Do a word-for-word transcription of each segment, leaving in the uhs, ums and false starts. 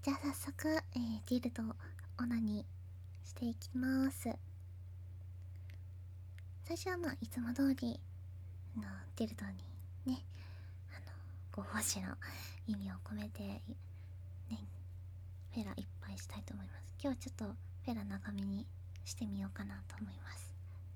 じゃあ早速、えー、ディルドオナにしていきます。最初はまあいつも通りあのディルドにね、あのご奉仕の意味を込めてね、フェラいっぱいしたいと思います。今日はちょっとフェラ長めにしてみようかなと思います。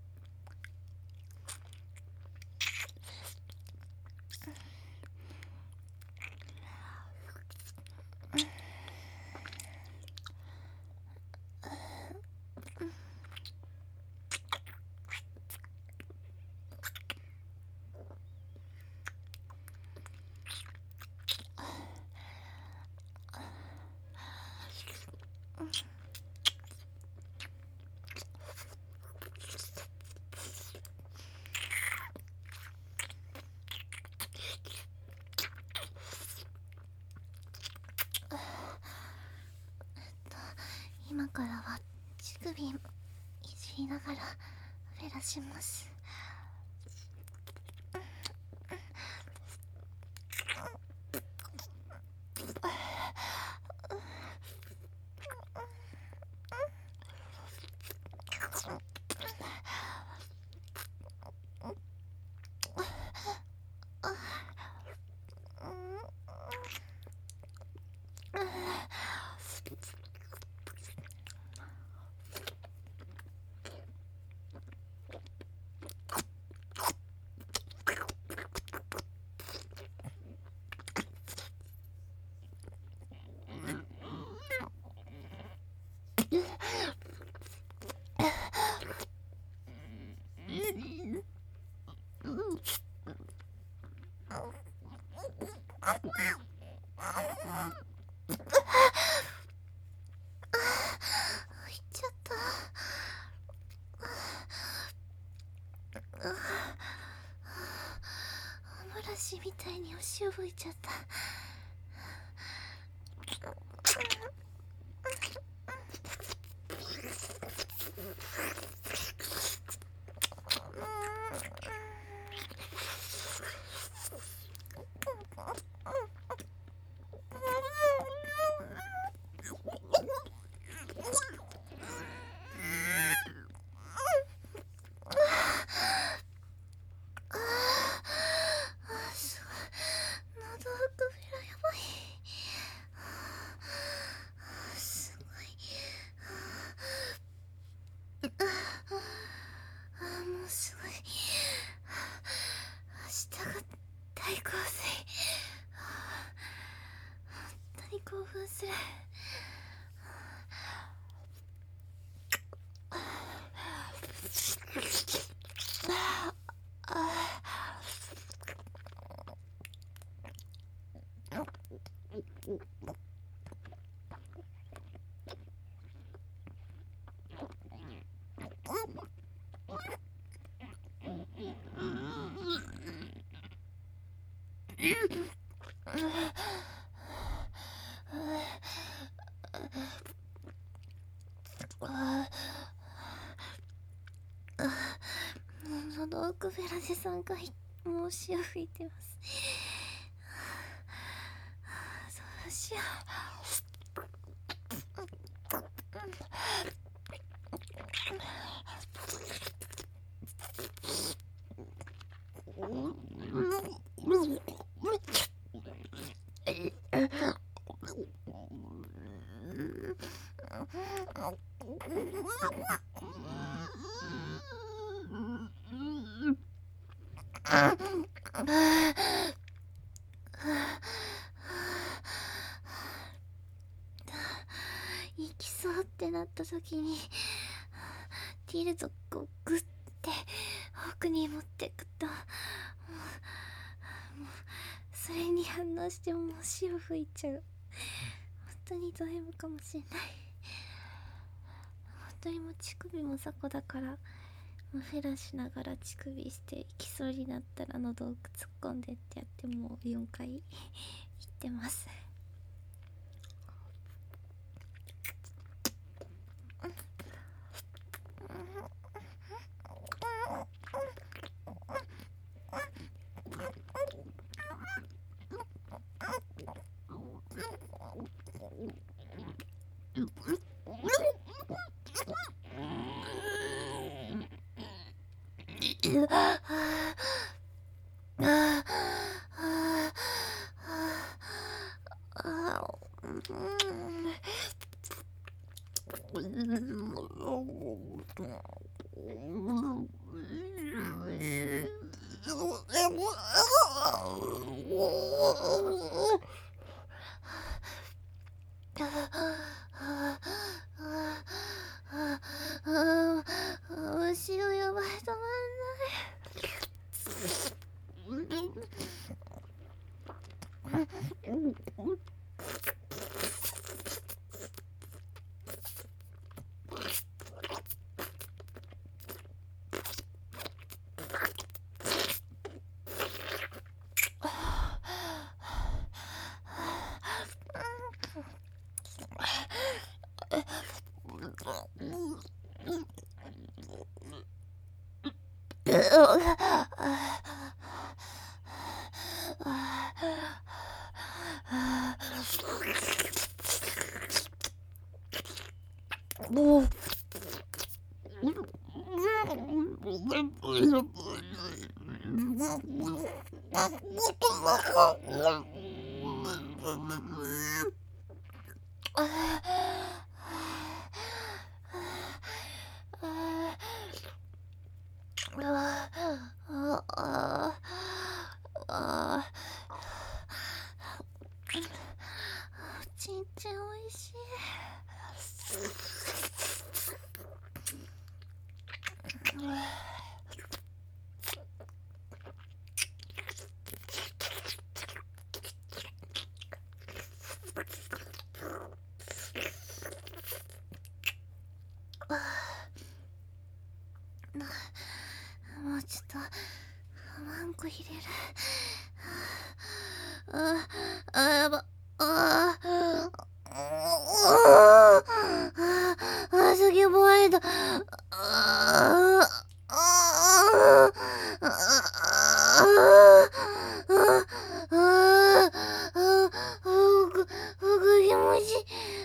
今からは乳首いじりながらフェラします。歯ブラシみたいにお塩吹いちゃった。興奮する。喉奥フェラジさんがもう潮吹いてます。そうしよ行きそうってなった時にティルドこうグッて奥に持ってくと、もうそれに反応してもう潮吹いちゃう。本当にド M かもしれない。本当にもう乳首も雑魚だから、もうフェラしながら乳首して行きそうになったら喉奥突っ込んでってやってもうよんかい行ってます。 後ろやばい、止まんない。もうちんちんおいしい。もうちょっとワンコ入れる。ああやばああああ先ばいだ。ああああ気持ちいい。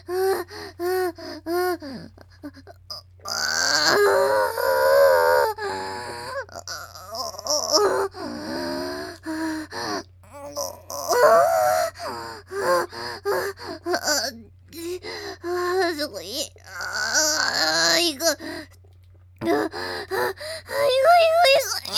すごい。ああ、いく。ああ、いくいくいく。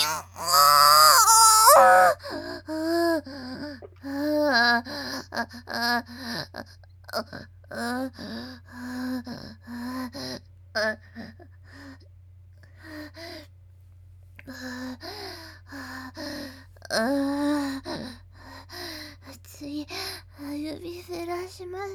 次、指せらします。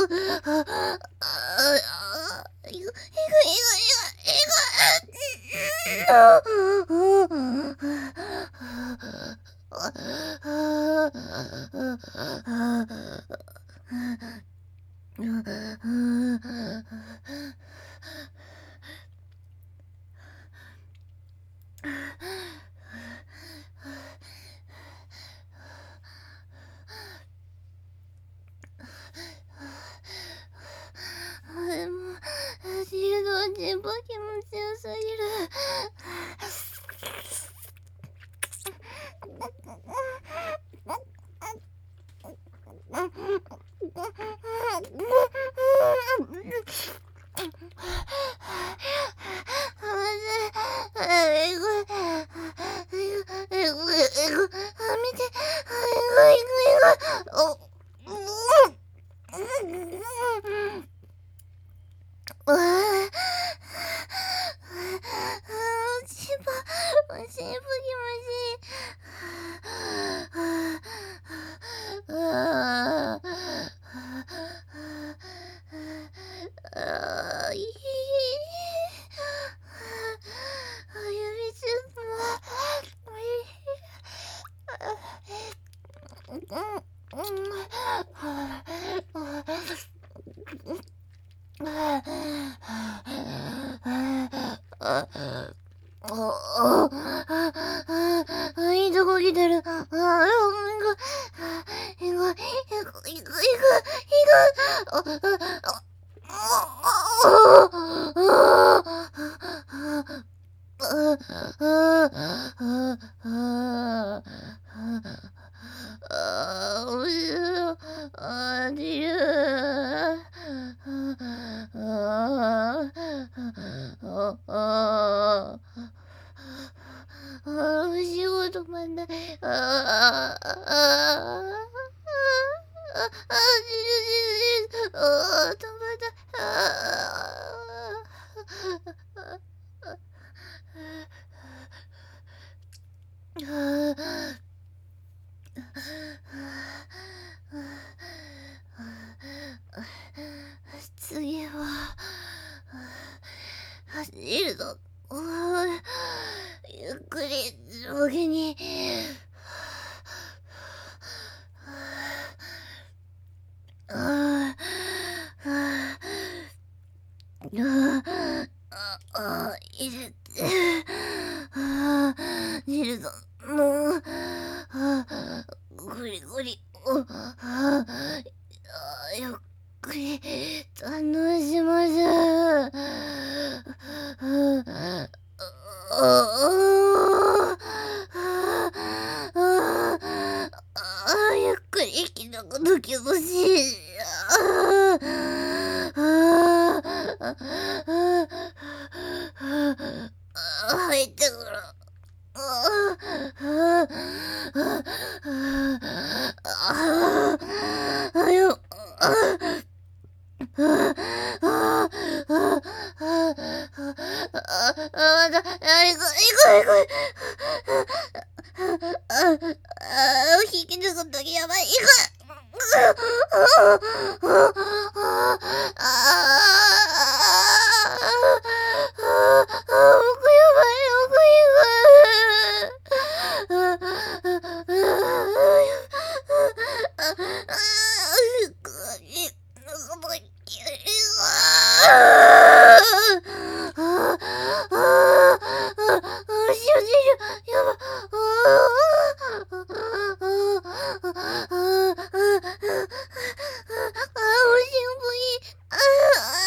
いくいくいくいくいく。 でも走るのは全部気持ちよすぎる。いいとこ来てる。ああ、行く、行く、行く、行く、行く、行く、お仕事まだ、ああ、ああ、ああ、じるじるじる、ああ、止まった、ああ、次は走るぞ。ゆっくり上下に。ああ、ああ、ああ、入れて。ああ、出るぞ。もう、ああ、ぐりぐり。ああ、ゆっくり楽しませ。ゆっくり息のこと気持ちいい。入ってくる。あよ。まだ、行く、行く、行く。引き抜くときやばい。行く。ああ、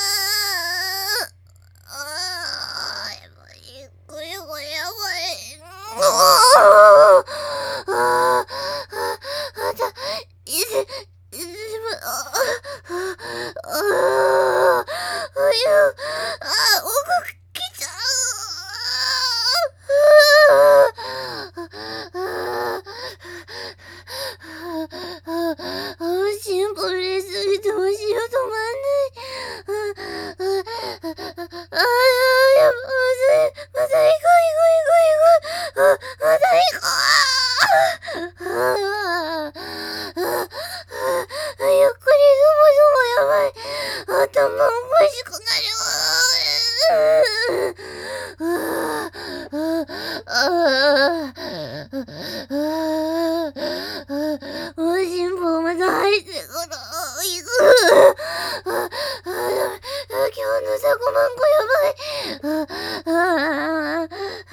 いく。あ、あ、あ、今日のザコマンコやばい。あ、あ、あ、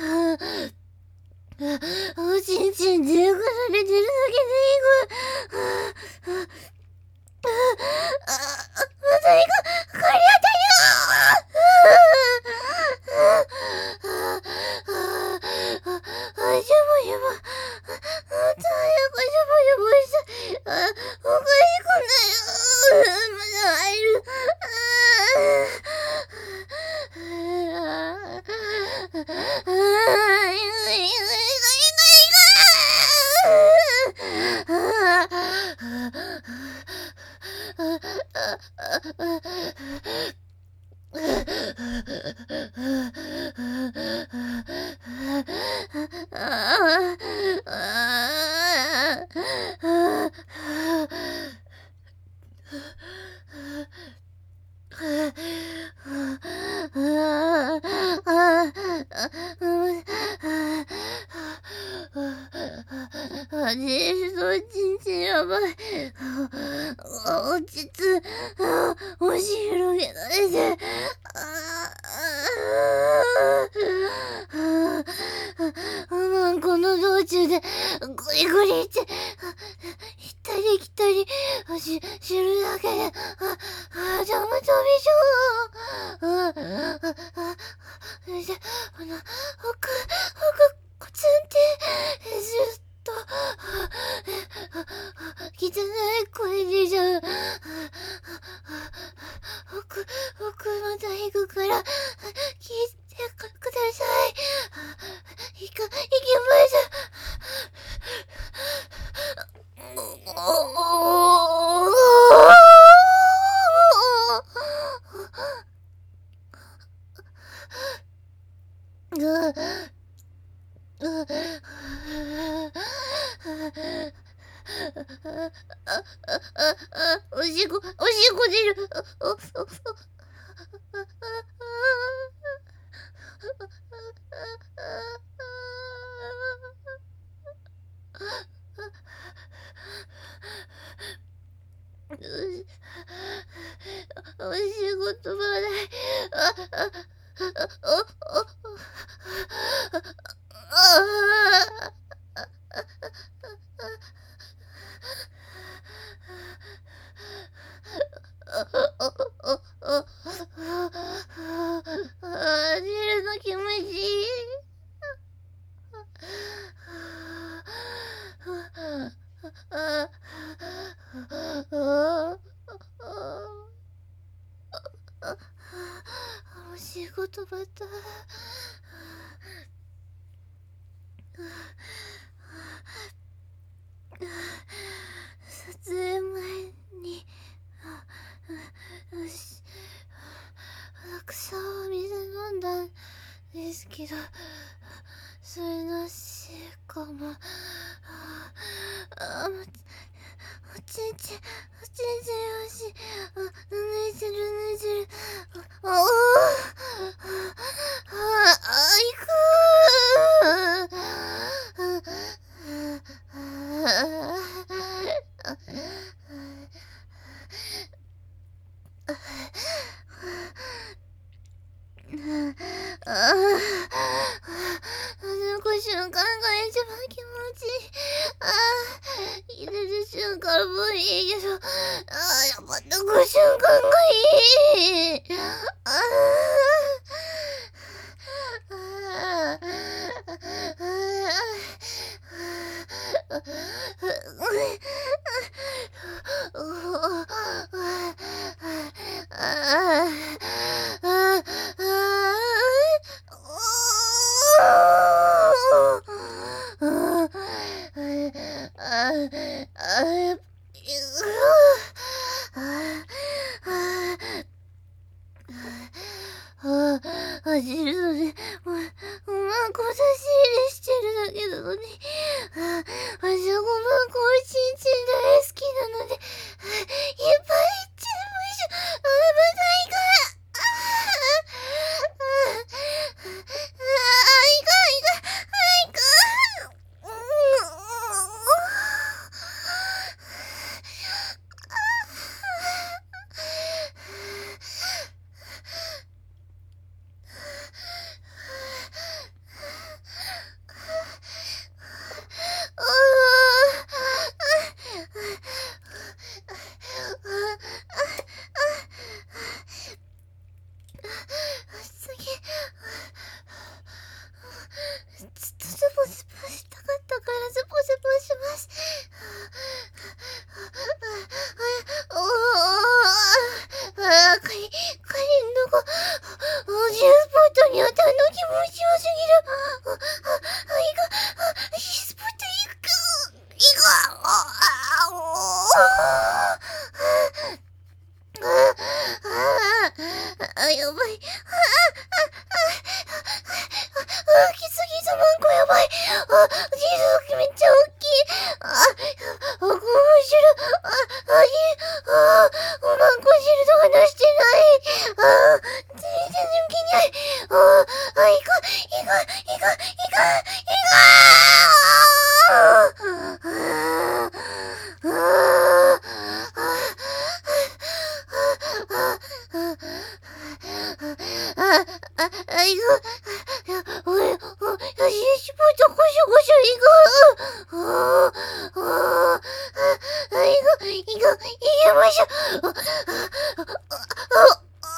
あ、おちんちんでかされてるだけでいく。あ、あ、あ、あ、またいく。こりゃだよ。あ、しょぼしょぼ。あ、早くしょぼしょぼした。あ、おかしくないよ。まだ入る。あ、ジそっちんちんやばい。あ、落ち着、あ、おし広げないで。ああ、あ、この道中でゴリゴリって行ったり来たりし、知るだけで、あ、あ、ジャム飛びしょう。あ、あ、あ、あ、じゃ、あの、奥、奥、コツンって、ずっと、汚い声でじゃ、奥、奥また行くから、聞いてください。行か、行きましょう。おしっこ、おしっこ出る。お仕事まで。あ、あ、あ、あ、出るの気持ちいい。お仕事また。撮影前に草を水飲んだんですけど、それのせいかも。ああ、おちんちん、おちんちんよし、あ、抜いてる抜いてる。ああ、ああ、いくああ、抜く瞬間が一番気持ちいい。ああ、入れる瞬間もいいけど、ああ、やっぱ抜く瞬間がいい。ああ、あ走るので、ま、まあ、こ差し入れしてるだけなのに、あ、あそこまこおちんちん大好きなので、あ、いっぱいいっちゃいましょ。あ、またいかああ、あ、いかんいかん、いかん。うん。 あー、おまんこシールドが出してない。あー、全然抜けない。あー、あ、いか、いか、いか、いか、いか、あー、あー、あー、あ、あ、あ、いく、おい、お、よしよし、もっとこしょこしょ、いく、あ、あ、あ、いく、いく、いけましょ、あ、あ、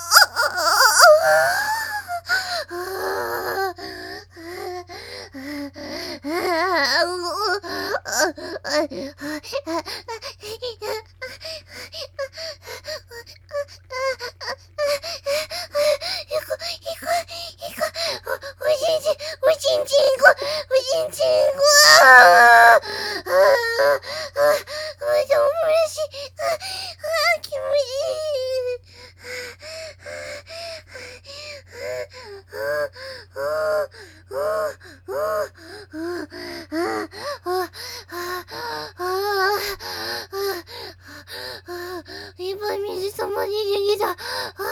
今水様に逃げた。ああ、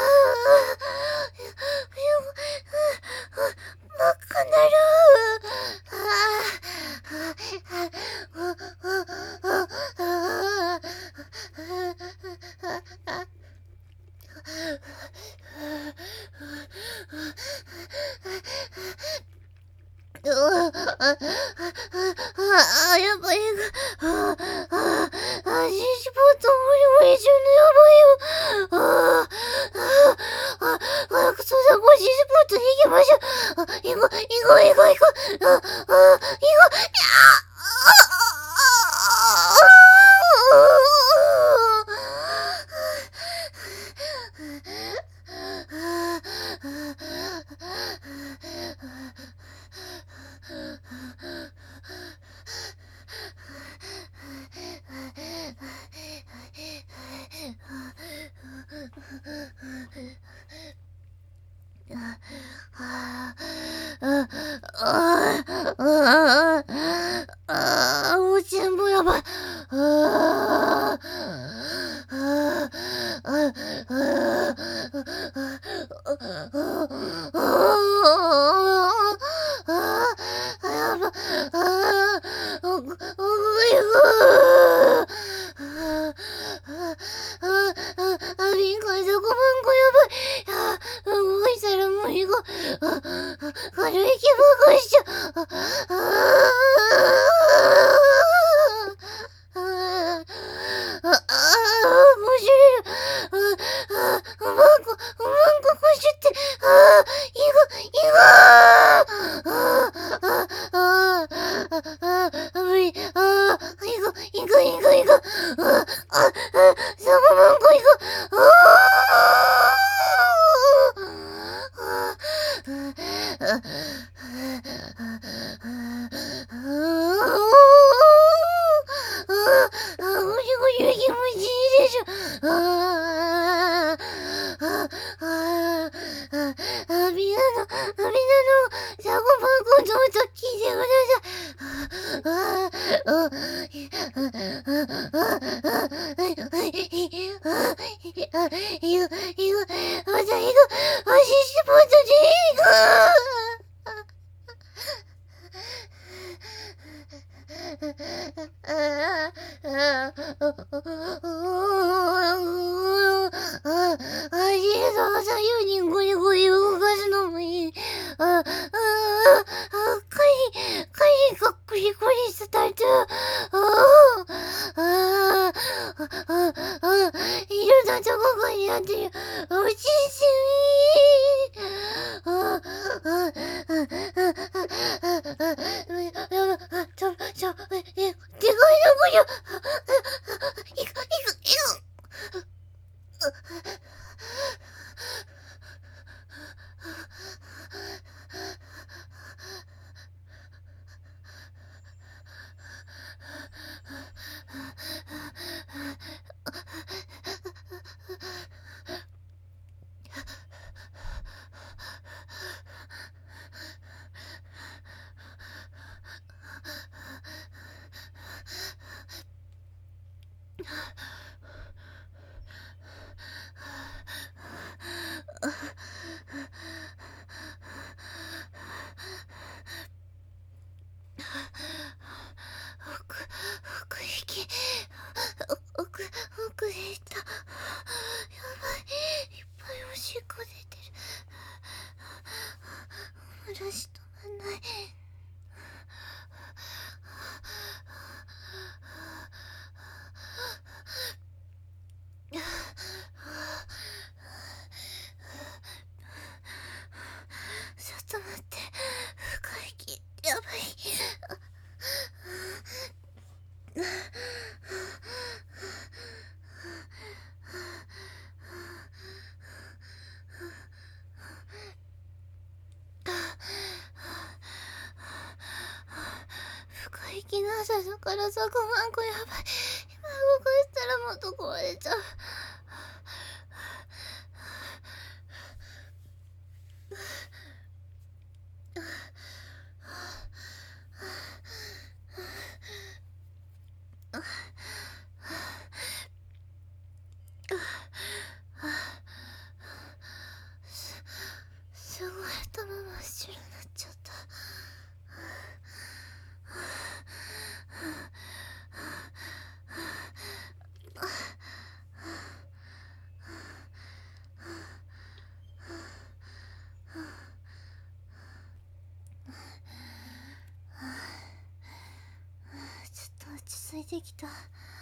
バカなる。あ、やばい。あ、あ、あ、シシポット無理無理中のやばいよ。あ、あ、あ、あ、クソだ、これシシポットに行きましょう。あ、行こう、行こう、行こう、行こう。あ、あ、行こう。あ、ああ、もう全部やばい。ああ、ああ、軽い気爆しちゃう。 奥奥行き奥奥でいった。やばい、いっぱいおしっこ出てる。お漏らし止まんない。ちょっと待って、深息やばい。深息なさだからさ、ごまんこやばい。今動かしたらもっと壊れちゃう。すすごい頭真っ白になっちゃった。ちょっと落ち着いてきた。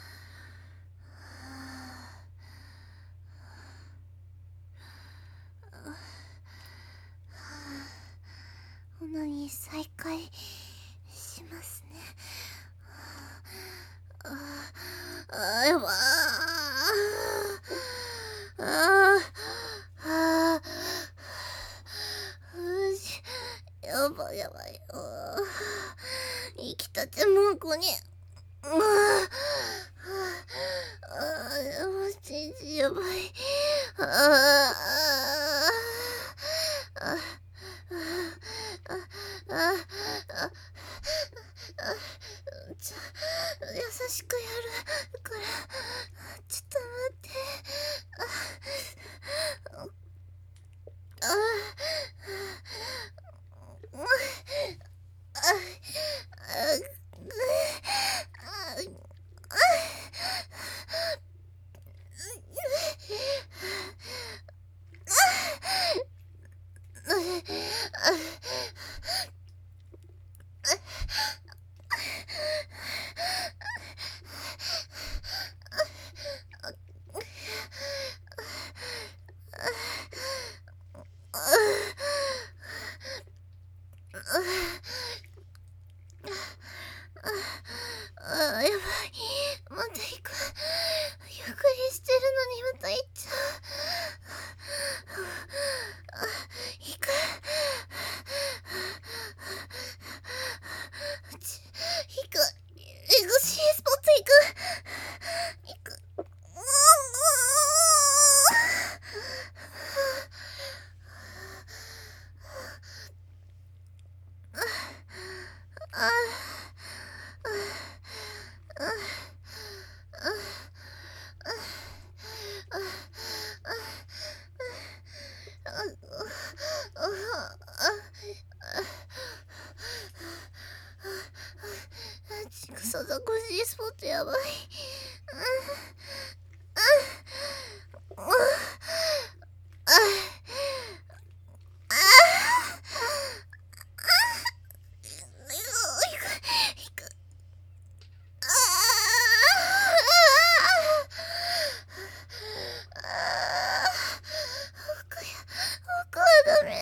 オナニー再開しますね。ああ、あ、やばー。ああ、ああ、うし、やばいやばいよ。生きたてもんこに。ああ、ああ、やばい、ちんちんやばい。ああ、ああ、ああ、ああ、ちょ、優しくやるから、ちょっと待って。ああ、ああ、ああ、やばい。また行く。ゆっくりしてるのにまた行っちゃう。あ、行く。ち、行く。行く。シースポット行く。行く。ああ、クソザコシースポットやばい。奥はダメ。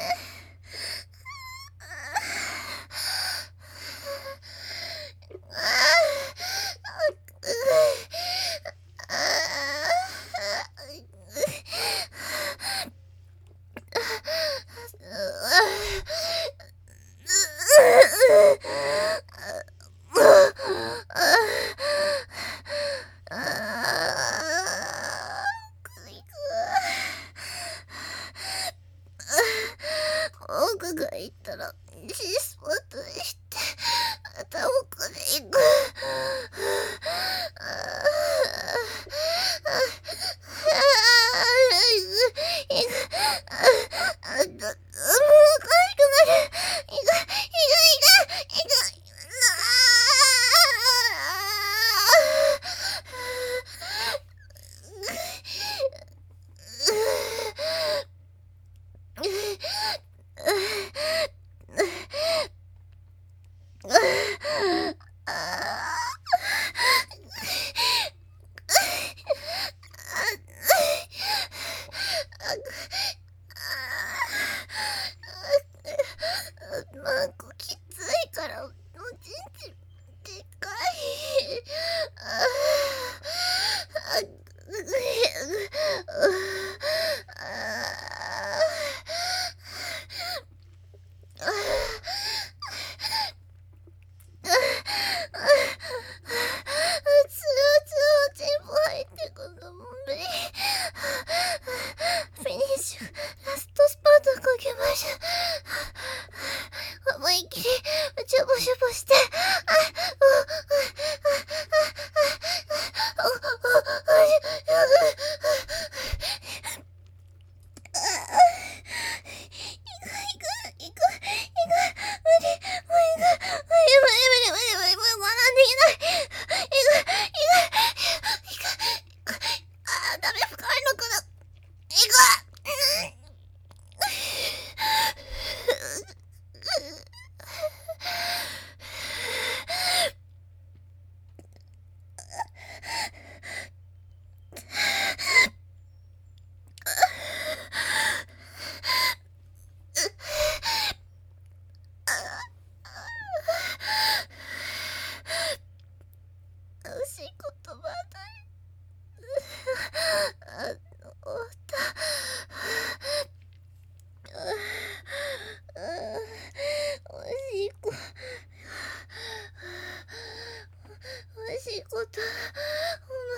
奥が行ったら G スポットにしてまた奥で行く。行く行く。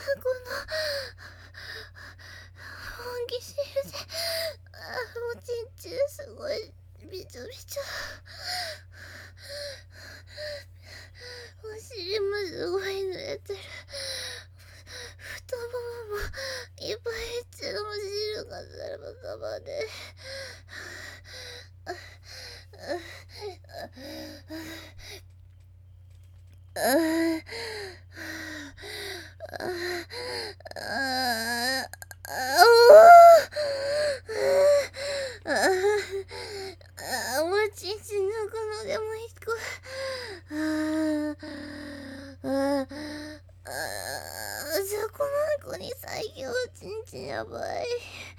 の本気汁でおちんちんすごいびちょびちょ、お尻もすごい濡れてる、太もももいっぱい血の汁がさばさばで、おちんちん抜くのでもいいか。そこの子に最強おちんちんやばい。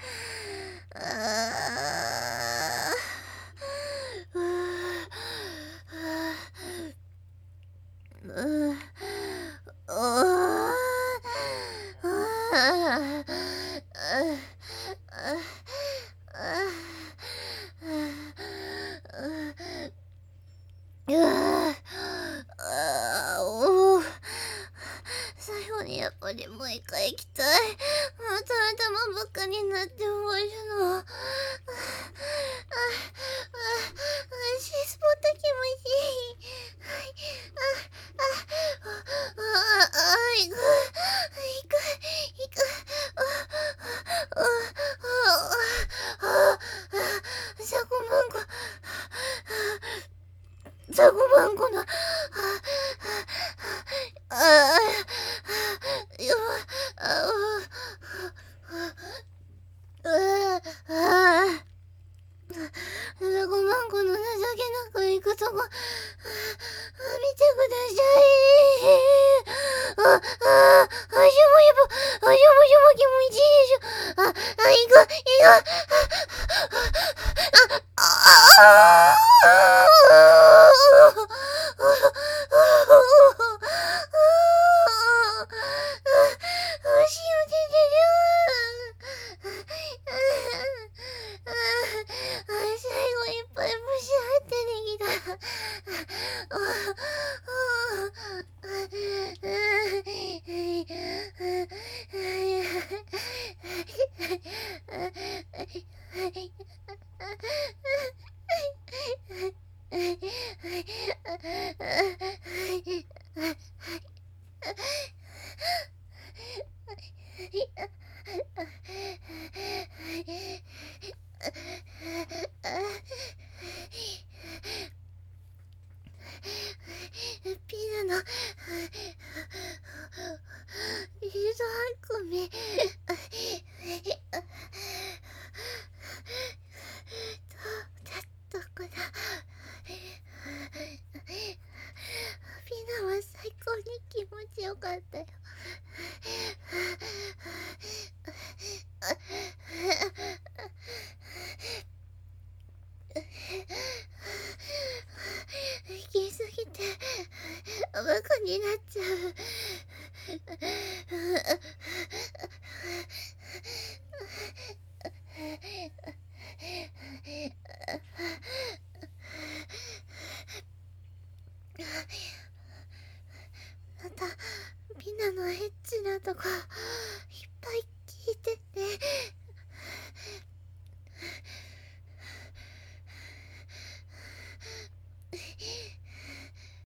最後にやっぱりもう一回行きたい。もうたまたまばっかになって終わるの。あああシースポット気持ちいい。はいあああああ行く行く行くああああザコマンコザコマンコのあああやばあああザコマンコの情けなく行くとこ見てください。あああしもやばあしもやば気持ちいいでしょ。ああ行く行くああピザのリゾーコメどどこだ。ピザは最高に気持ちよかったよ。行き過ぎてバカになっちゃう。またピナのエッチなとこ